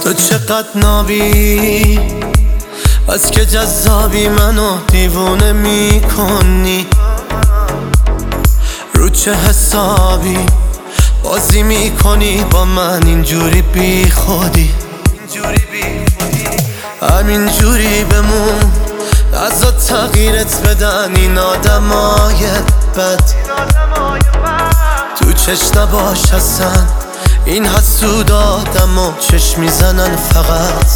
تو چقدر نابی، از که جذابی منو دیوونه میکنی. رو چه حسابی بازی میکنی با من اینجوری بی خودی؟ همینجوری بمون، از تغییرت بدن این آدمای بد. تو چشم نباش اصلا، این حسود آدم و چشم میزنن فقط.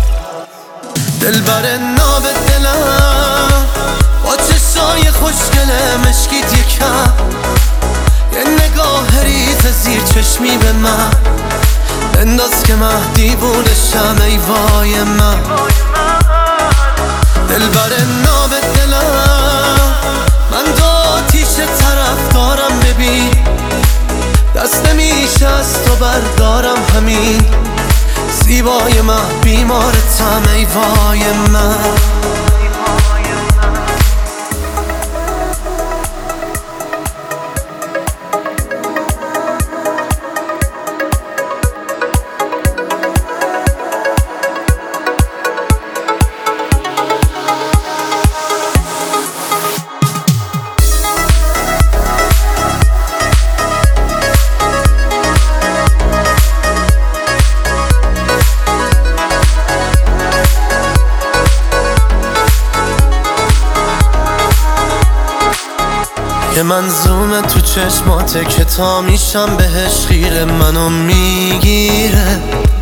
دلبر ناب دلم با چشای خوشگله مشکیت یکم، یه نگاه ریز زیر چشمی به من انداز که من دیوونشم. ای وای من دلبر ناب دلم، من دو آتیش طرف دارم ببین، دست نمیشه از تو بردارم همین. زیبای من بیمارتم ای وای من. که منظومه تو چشماته که تا میشم بهش خیره، منو میگیره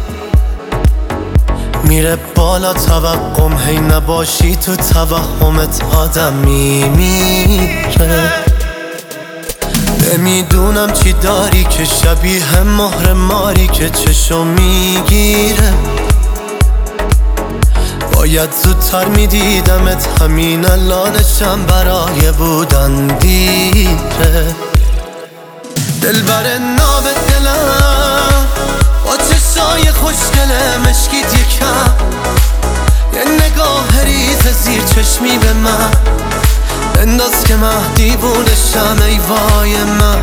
میره بالا توقم، هی نباشی تو توهمت آدم میمیره. نمیدونم چی داری که شبیه مهر ماری که چشو میگیره. باید زودتر میدیدمت، همین الانشم برای بودن دیره. دلبر ناب دلم با چشای خوشگله مشکیت یکم، یه نگاه ریز زیر چشمی به من انداز که من دیوونشم. ای وای من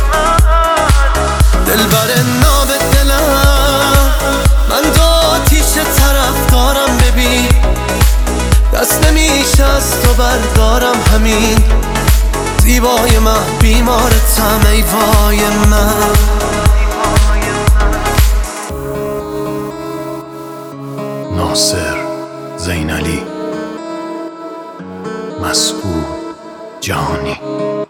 دلبر ناب دلم، من دو آتیش طرف دارم ببین، دست نمیشه از تو بردارم همین. زیبای من بیمارتم ای وای من. ناصر زینالی، مسعود جهانی.